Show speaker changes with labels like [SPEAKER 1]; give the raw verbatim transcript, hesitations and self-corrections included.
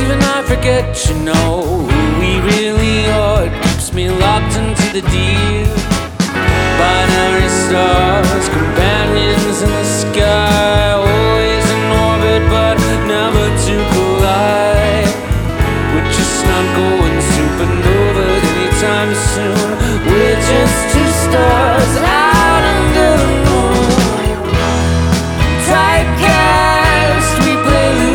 [SPEAKER 1] even I forget, you know, who we really are. It keeps me locked into the deal. Binary stars, companions in